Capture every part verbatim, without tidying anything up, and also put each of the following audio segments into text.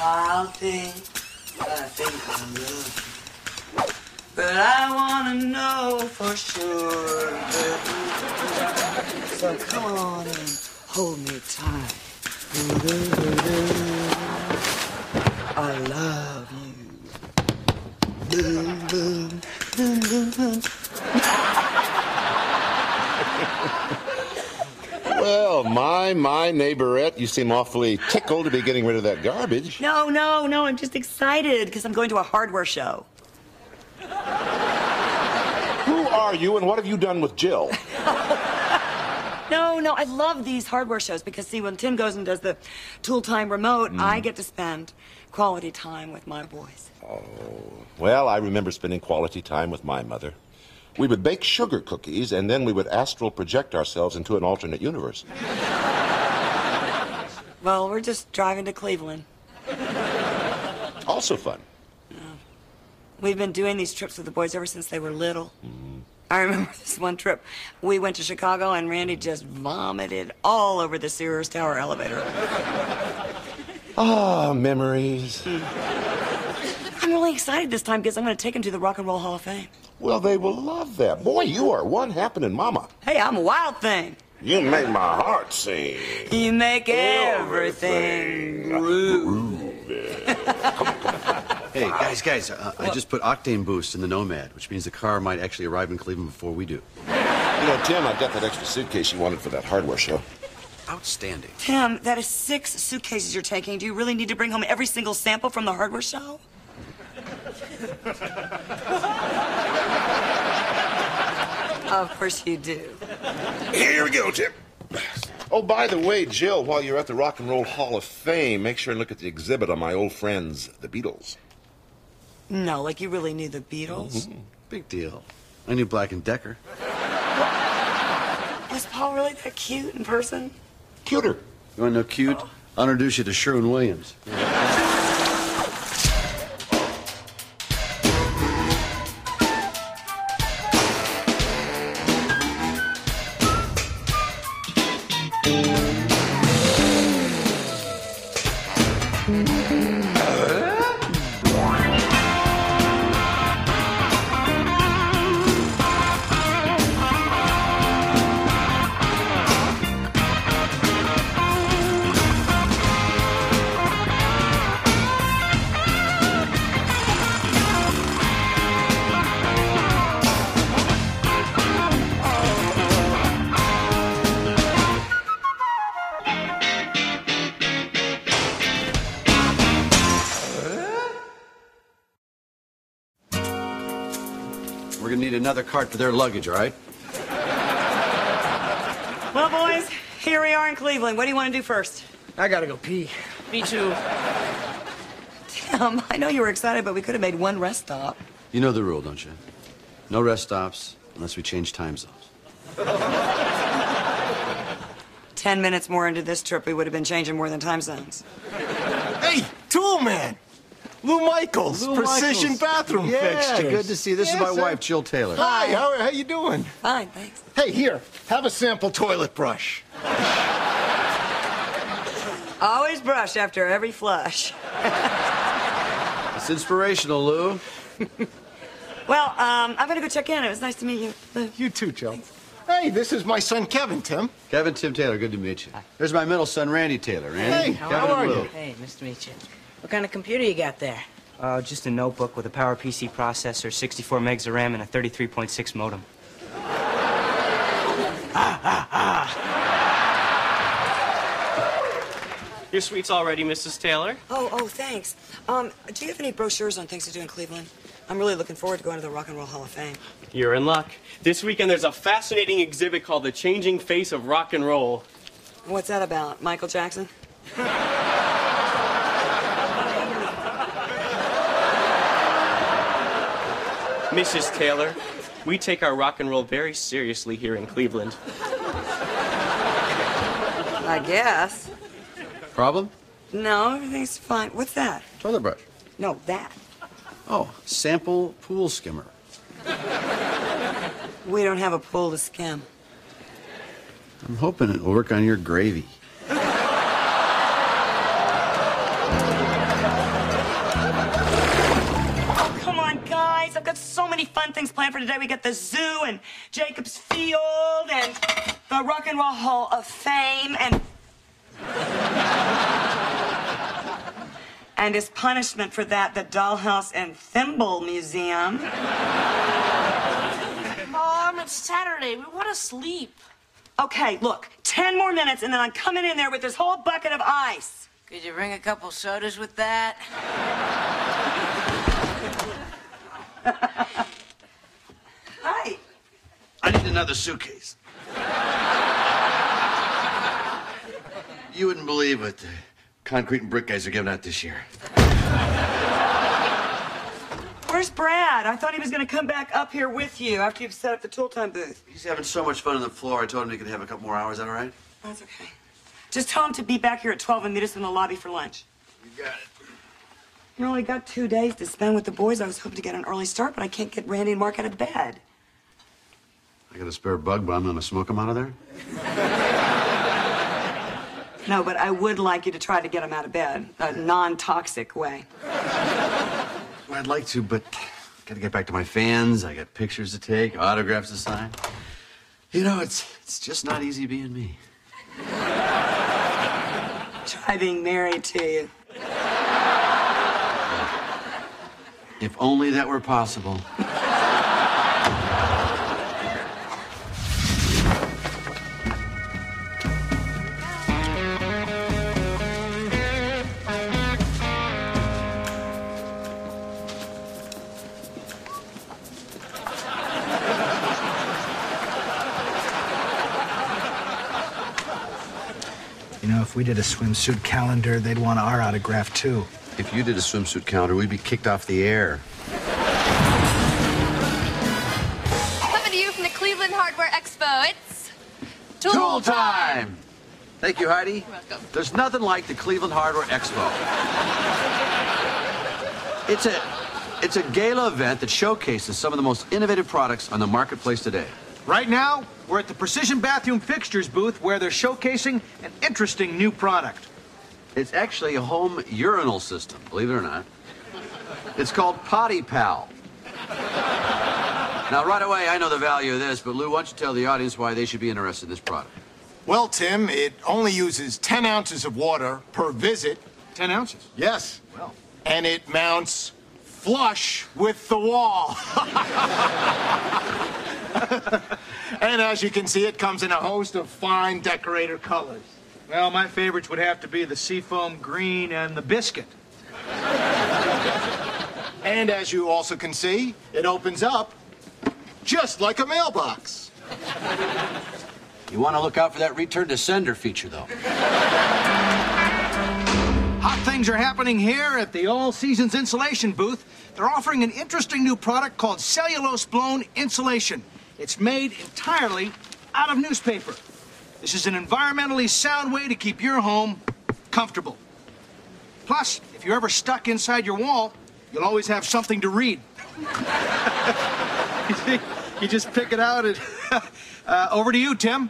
I'll think, I think I love you. But I wanna know for sure. So come on and hold me tight. I love you. Boom, boom, boom, boom, boom. Well, my, my neighborette, you seem awfully tickled to be getting rid of that garbage. No, no, no, I'm just excited because I'm going to a hardware show. Who are you and what have you done with Jill? No, no, I love these hardware shows because, see, when Tim goes and does the Tool Time remote, mm. I get to spend quality time with my boys. Oh, well, I remember spending quality time with my mother. We would bake sugar cookies, and then we would astral project ourselves into an alternate universe. Well, we're just driving to Cleveland. Also fun. Yeah. We've been doing these trips with the boys ever since they were little. Mm-hmm. I remember this one trip. We went to Chicago, and Randy just vomited all over the Sears Tower elevator. Ah, memories. Mm. I'm really excited this time because I'm going to take him to the Rock and Roll Hall of Fame. Well, they will love that. Boy, you are one happening mama. Hey, I'm a wild thing. You make my heart sing. You make everything groove. Hey, guys, guys, uh, I just put octane boost in the Nomad, which means the car might actually arrive in Cleveland before we do. You know, Tim, I've got that extra suitcase you wanted for that hardware show. Outstanding. Tim, that is six suitcases you're taking. Do you really need to bring home every single sample from the hardware show? Of course you do. Here we go, Tim. Oh, by the way, Jill, while you're at the Rock and Roll Hall of Fame, make sure and look at the exhibit on my old friends, the Beatles. No, like you really knew the Beatles? Mm-hmm. Big deal. I knew Black and Decker. Was Paul really that cute in person? Cuter. You want to know cute? Oh. I'll introduce you to Sherwin-Williams. We're gonna need another cart for their luggage, all right? Well, boys, here we are in Cleveland. What do you want to do first? I gotta go pee. Me too. Tim, I know you were excited, but we could have made one rest stop. You know the rule, don't you? No rest stops unless we change time zones. Ten minutes more into this trip, we would have been changing more than time zones. Hey, Tool Man! Lou Michaels, Lou Precision Michaels. Bathroom yeah, Fixtures. good to see you. This yeah, is my sir. wife, Jill Taylor. Hi, how, how you doing? Fine, thanks. Hey, here, have a sample toilet brush. Always brush after every flush. It's inspirational, Lou. Well, um, I'm gonna go check in. It was nice to meet you, Lou. You too, Jill. Hey, this is my son, Kevin, Tim. Kevin, Tim Taylor, good to meet you. There's my middle son, Randy Taylor. Randy, Hey, how Kevin, are and Lou. you? Hey, nice to meet you. What kind of computer you got there? Uh, just a notebook with a PowerPC processor, sixty-four megs of RAM, and a thirty-three point six modem. Your suite's all ready, Missus Taylor. Oh, oh, thanks. Um, do you have any brochures on things to do in Cleveland? I'm really looking forward to going to the Rock and Roll Hall of Fame. You're in luck. This weekend there's a fascinating exhibit called The Changing Face of Rock and Roll. What's that about? Michael Jackson? Missus Taylor, we take our rock and roll very seriously here in Cleveland. I guess. Problem? No, everything's fine. What's that? Toilet brush. No, that. Oh, sample pool skimmer. We don't have a pool to skim. I'm hoping it will work on your gravy. I've got so many fun things planned for today. We got the zoo and Jacobs Field and the Rock and Roll Hall of Fame and... and as punishment for that, the Dollhouse and Thimble Museum. Mom, it's Saturday. We want to sleep. Okay, look, ten more minutes and then I'm coming in there with this whole bucket of ice. Could you bring a couple sodas with that? Hi. I need another suitcase. You wouldn't believe what the concrete and brick guys are giving out this year. Where's Brad? I thought he was going to come back up here with you after you've set up the Tool Time booth. He's having so much fun on the floor. I told him he could have a couple more hours. Is that all right? That's okay. Just tell him to be back here at twelve and meet us in the lobby for lunch. You got it. You only got two days to spend with the boys. I was hoping to get an early start, but I can't get Randy and Mark out of bed. I got a spare bug bomb. I'm gonna smoke them out of there? No, but I would like you to try to get them out of bed, a non-toxic way. Well, I'd like to, but gotta get back to my fans. I got pictures to take, autographs to sign. You know, it's it's just not easy being me. Try being married to you. If only that were possible. You know, if we did a swimsuit calendar, they'd want our autograph, too. If you did a swimsuit calendar, we'd be kicked off the air. Coming to you from the Cleveland Hardware Expo, it's... Tool, Tool time! Thank you, Heidi. You're welcome. There's nothing like the Cleveland Hardware Expo. It's a, it's a gala event that showcases some of the most innovative products on the marketplace today. Right now, we're at the Precision Bathroom Fixtures booth where they're showcasing an interesting new product. It's actually a home urinal system, believe it or not. It's called Potty Pal. Now, right away, I know the value of this, but Lou, why don't you tell the audience why they should be interested in this product? Well, Tim, it only uses ten ounces of water per visit. Ten ounces? Yes. Well. And it mounts flush with the wall. And as you can see, it comes in a host of fine decorator colors. Well, my favorites would have to be the seafoam green and the biscuit. And as you also can see, it opens up just like a mailbox. You want to look out for that return to sender feature, though. Hot things are happening here at the All Seasons Insulation booth. They're offering an interesting new product called cellulose-blown insulation. It's made entirely out of newspaper. This is an environmentally sound way to keep your home comfortable. Plus, if you're ever stuck inside your wall, you'll always have something to read. You just pick it out and... uh, over to you, Tim.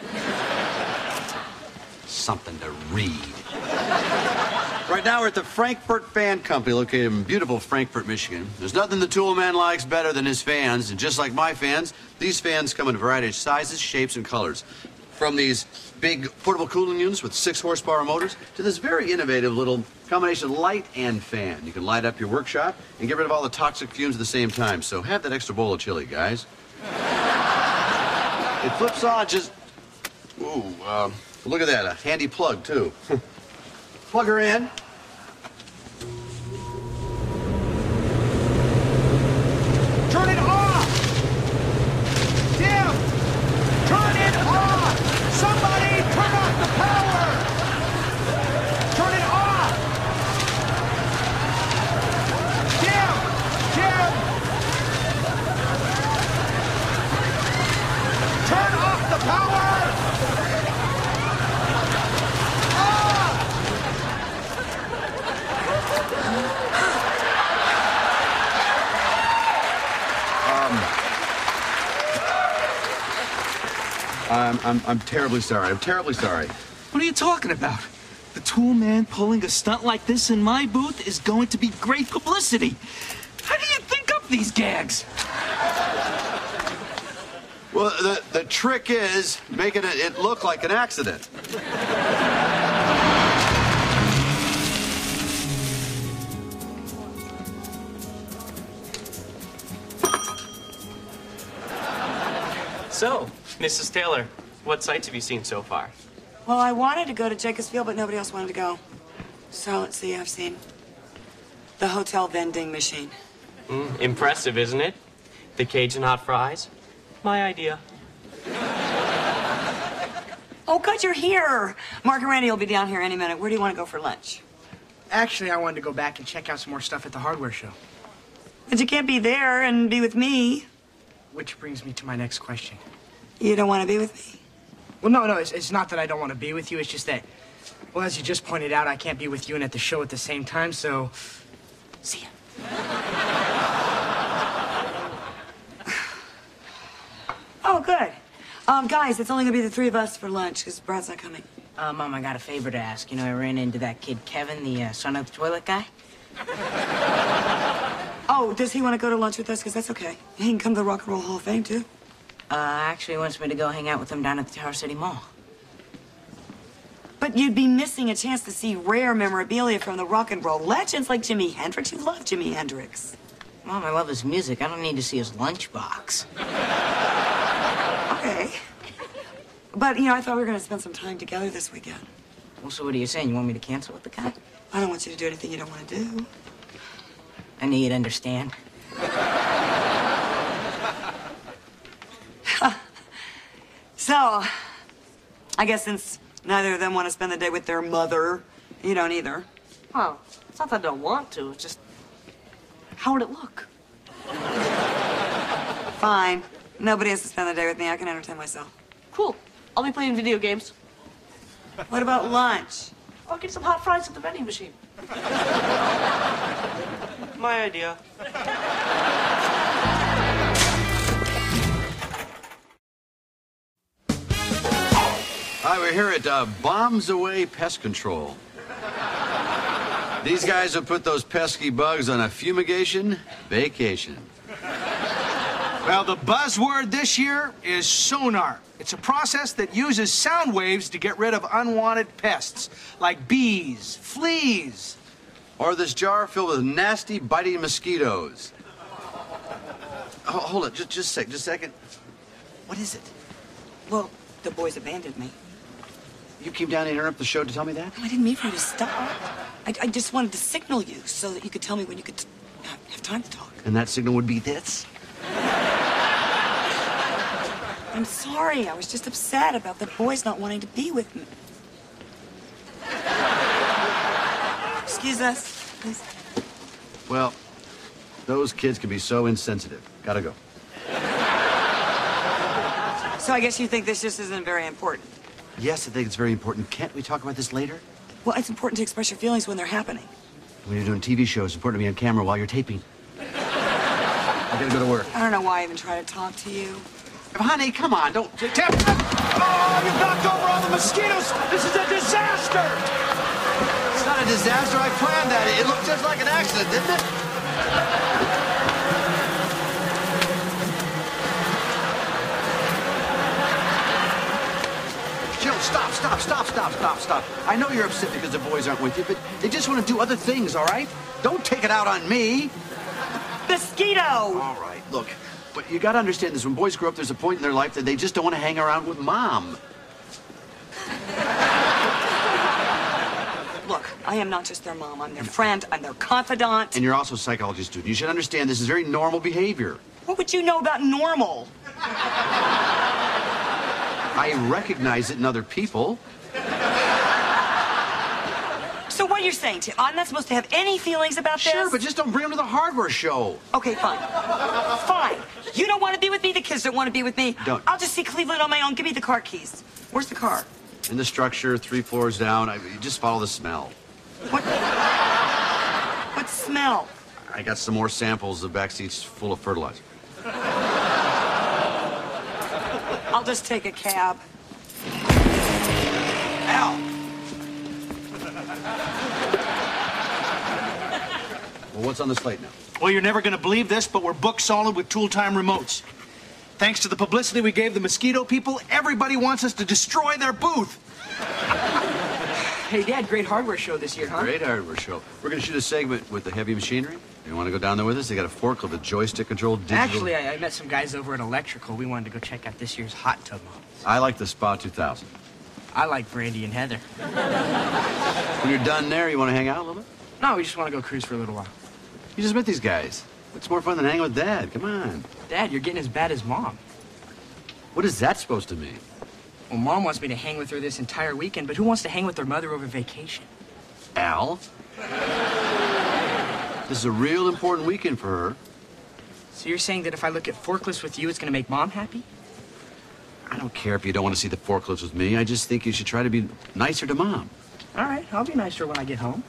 Something to read. Right now, we're at the Frankfurt Fan Company, located in beautiful Frankfurt, Michigan. There's nothing the tool man likes better than his fans, and just like my fans, these fans come in a variety of sizes, shapes, and colors. From these big portable cooling units with six horsepower motors to this very innovative little combination light and fan. You can light up your workshop and get rid of all the toxic fumes at the same time. So have that extra bowl of chili, guys. It flips on just... Ooh, uh, look at that, a handy plug, too. Plug her in. Turn it off! Tim! Turn it off! Somebody turn off the power! Turn it off! Tim! Tim! Turn off the power! I'm, I'm, I'm terribly sorry. I'm terribly sorry. What are you talking about? The tool man pulling a stunt like this in my booth is going to be great publicity. How do you think I'm these gags. Well, the, the trick is making it, it look like an accident. So, Missus Taylor, what sights have you seen so far? Well, I wanted to go to Jacobs Field, but nobody else wanted to go. So, let's see, I've seen the hotel vending machine. Mm, impressive, isn't it? The Cajun hot fries. My idea. Oh, good, you're here. Mark and Randy will be down here any minute. Where do you want to go for lunch? Actually, I wanted to go back and check out some more stuff at the hardware show. But you can't be there and be with me. Which brings me to my next question. You don't want to be with me? Well, no, no, it's, it's not that I don't want to be with you. It's just that, well, as you just pointed out, I can't be with you and at the show at the same time, so see ya. Oh, good. Um, guys, it's only going to be the three of us for lunch because Brad's not coming. Uh, Mom, I got a favor to ask. You know, I ran into that kid Kevin, the uh, son of the toilet guy. Oh, does he want to go to lunch with us? Because that's okay. He can come to the Rock and Roll Hall of Fame, too. Uh, actually wants me to go hang out with him down at the Tower City Mall. But you'd be missing a chance to see rare memorabilia from the rock and roll legends like Jimi Hendrix. You love Jimi Hendrix. Mom, I love his music. I don't need to see his lunchbox. Okay. But, you know, I thought we were going to spend some time together this weekend. Well, so what are you saying? You want me to cancel with the guy? I don't want you to do anything you don't want to do. I knew you'd understand. So, I guess since neither of them want to spend the day with their mother, you don't either. Well, it's not that I don't want to. It's just, how would it look? Fine. Nobody has to spend the day with me. I can entertain myself. Cool. I'll be playing video games. What about lunch? I'll get some hot fries at the vending machine. My idea. Hi, we're here at uh, Bombs Away Pest Control. These guys have put those pesky bugs on a fumigation vacation. Well, the buzzword this year is sonar. It's a process that uses sound waves to get rid of unwanted pests, like bees, fleas. Or this jar filled with nasty, biting mosquitoes. Oh, hold it, just, just a sec, just a second. What is it? Well, the boys abandoned me. You came down to interrupt the show to tell me that? No, I didn't mean for you to stop. I, I just wanted to signal you so that you could tell me when you could have, have time to talk. And that signal would be this? I'm sorry. I was just upset about the boys not wanting to be with me. Excuse us, please. Well, those kids can be so insensitive. Gotta go. So I guess you think this just isn't very important. Yes, I think it's very important. Can't we talk about this later? Well, it's important to express your feelings when they're happening. When you're doing T V shows, it's important to be on camera while you're taping. I gotta go to work. I don't know why I even try to talk to you. Honey, come on, don't... Tip! Oh, you've knocked over all the mosquitoes! This is a disaster! It's not a disaster. I planned that. It looked just like an accident, didn't it? Jill, stop, stop, stop, stop, stop, stop. I know you're upset because the boys aren't with you, but they just want to do other things, all right? Don't take it out on me. Mosquito! All right, look, but you got to understand this. When boys grow up, there's a point in their life that they just don't want to hang around with Mom. Look, I am not just their mom. I'm their friend. I'm their confidant. And you're also a psychology student. You should understand this is very normal behavior. What would you know about normal? I recognize it in other people. So what you're saying, Tim, I'm not supposed to have any feelings about this? Sure, but just don't bring them to the hardware show. Okay, fine. Fine. You don't want to be with me. The kids don't want to be with me. Don't. I'll just see Cleveland on my own. Give me the car keys. Where's the car? In the structure, three floors down. I, you just follow the smell. What? What smell? I got some more samples. The back seat's full of fertilizer. I'll just take a cab. Al! Well, what's on the slate now? Well, you're never going to believe this, but we're booked solid with Tool Time remotes. Thanks to the publicity we gave the Mosquito people, everybody wants us to destroy their booth. Hey, Dad, great hardware show this year, huh? Great hardware show. We're going to shoot a segment with the heavy machinery. You want to go down there with us? They got a forklift with joystick-controlled digital... Actually, I, I met some guys over at Electrical. We wanted to go check out this year's hot tub models. I like the Spa two thousand. I like Brandy and Heather. When you're done there, you want to hang out a little bit? No, we just want to go cruise for a little while. You just met these guys. What's more fun than hanging with Dad? Come on. Dad, you're getting as bad as Mom. What is that supposed to mean? Well, Mom wants me to hang with her this entire weekend, but who wants to hang with their mother over vacation? Al? This is a real important weekend for her. So you're saying that if I look at forklifts with you, it's going to make Mom happy? I don't care if you don't want to see the forklifts with me. I just think you should try to be nicer to Mom. All right, I'll be nicer when I get home.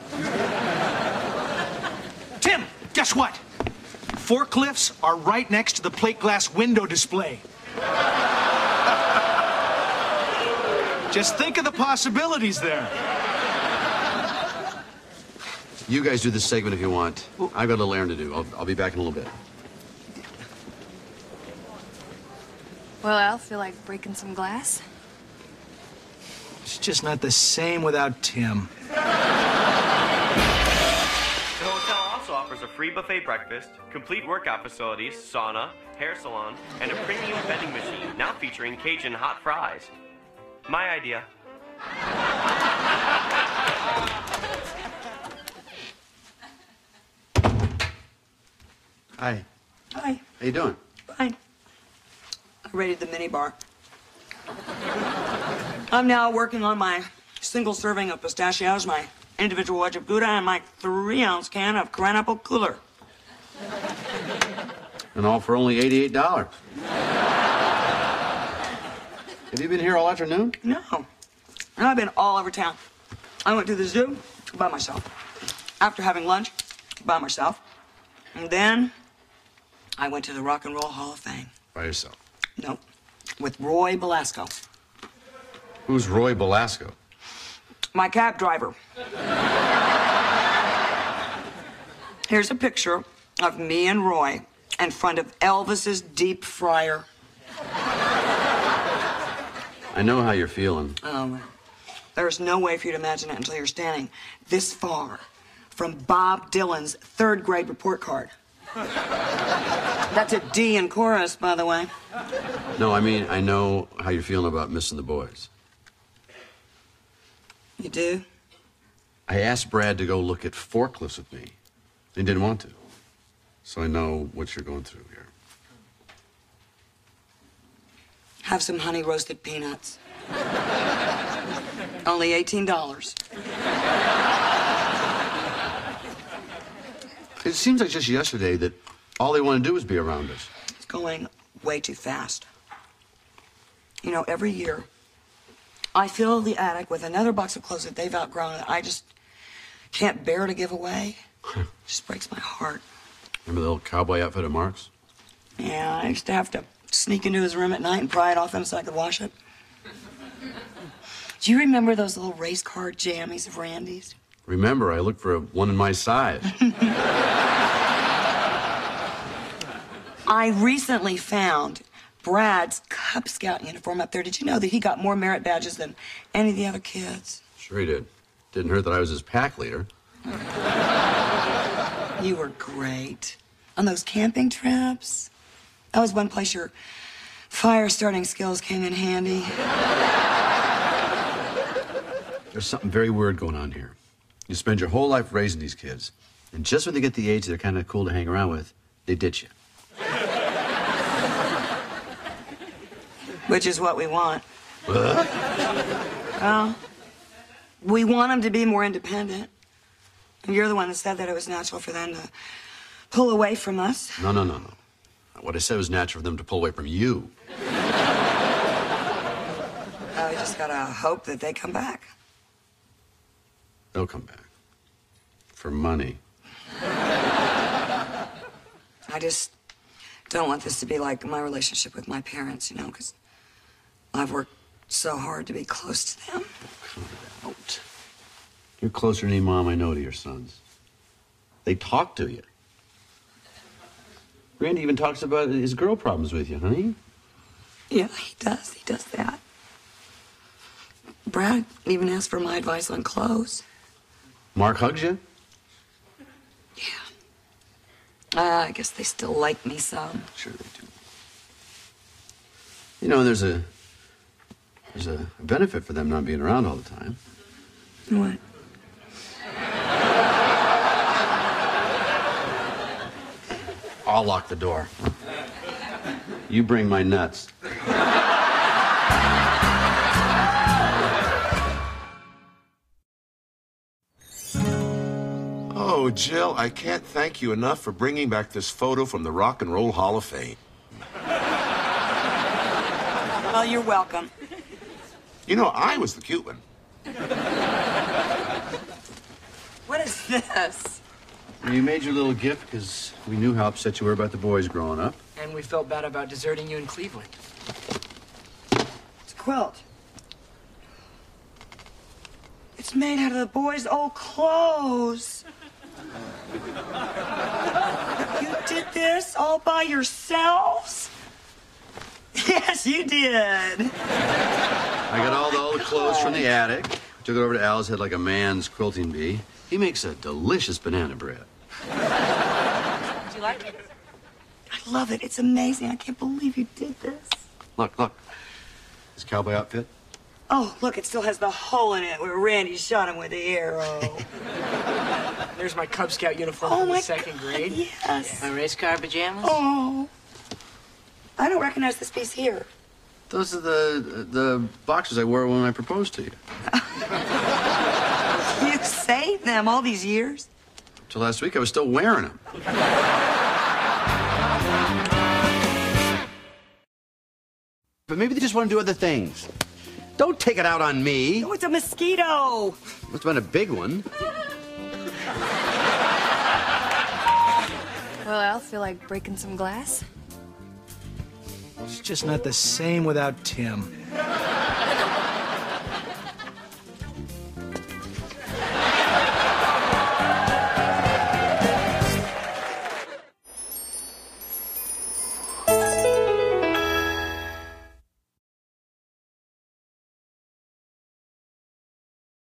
Tim, guess what? Forklifts are right next to the plate glass window display. Just think of the possibilities there. You guys do this segment if you want. I've got a little errand to do. I'll, I'll be back in a little bit. Well, Al, feel like breaking some glass? It's just not the same without Tim. The hotel also offers a free buffet breakfast, complete workout facilities, sauna, hair salon, and a premium vending machine now featuring Cajun hot fries. My idea. Hi. Hi. How you doing? Fine. I raided the minibar. I'm now working on my single serving of pistachios, my individual wedge of Gouda, and my three ounce can of Pineapple Cooler. And all for only eighty-eight dollars. Have you been here all afternoon? No. And I've been all over town. I went to the zoo by myself. After having lunch, by myself. And then I went to the Rock and Roll Hall of Fame. By yourself? No, with Roy Belasco. Who's Roy Belasco? My cab driver. Here's a picture of me and Roy in front of Elvis's deep fryer. I know how you're feeling. Oh, there's no way for you to imagine it until you're standing this far from Bob Dylan's third grade report card. That's a D in chorus, by the way. No, I mean, I know how you're feeling about missing the boys. You do? I asked Brad to go look at forklifts with me. He didn't want to. So I know what you're going through here. Have some honey roasted peanuts. Only eighteen dollars. It seems like just yesterday that all they want to do is be around us. It's going way too fast. You know, every year, I fill the attic with another box of clothes that they've outgrown that I just can't bear to give away. It just breaks my heart. Remember the little cowboy outfit of Mark's? Yeah, I used to have to sneak into his room at night and pry it off him so I could wash it. Do you remember those little race car jammies of Randy's? Remember, I looked for a one in my size. I recently found Brad's Cub Scout uniform up there. Did you know that he got more merit badges than any of the other kids? Sure he did. Didn't hurt that I was his pack leader. You were great. On those camping trips, that was one place your fire starting skills came in handy. There's something very weird going on here. You spend your whole life raising these kids, and just when they get the age they're kind of cool to hang around with, they ditch you. Which is what we want. What? Well, we want them to be more independent. And you're the one that said that it was natural for them to pull away from us. No, no, no, no. What I said was natural for them to pull away from you. I just gotta hope that they come back. They'll come back. For money. I just don't want this to be like my relationship with my parents, you know, because I've worked so hard to be close to them. Out. You're closer than any mom I know to your sons. They talk to you. Randy even talks about his girl problems with you, honey. Yeah, he does. He does that. Brad even asked for my advice on clothes. Mark hugs you? Yeah. Uh, I guess they still like me some. Sure they do. You know, there's a there's a benefit for them not being around all the time. What? I'll lock the door. You bring my nuts. Oh, Jill, I can't thank you enough for bringing back this photo from the Rock and Roll Hall of Fame. Well, you're welcome. You know, I was the cute one. What is this? You made your little gift because we knew how upset you were about the boys growing up. And we felt bad about deserting you in Cleveland. It's a quilt. It's made out of the boys' old clothes. You did this all by yourselves? Yes, you did. I got all the old clothes from the attic. Took it over to Al's head like a man's quilting bee. He makes a delicious banana bread. Do you like it? I love it. It's amazing. I can't believe you did this. Look, look. This cowboy outfit? Oh, look, it still has the hole in it where Randy shot him with the arrow. There's my Cub Scout uniform Oh, from my the second God, grade. yes. My race car pajamas? Oh. I don't recognize this piece here. Those are the the boxers I wore when I proposed to you. You saved them all these years? Till last week, I was still wearing them. But maybe they just want to do other things. Don't take it out on me. Oh, it's a mosquito. Must have been a big one. Well, Al, feel like breaking some glass? It's just not the same without Tim.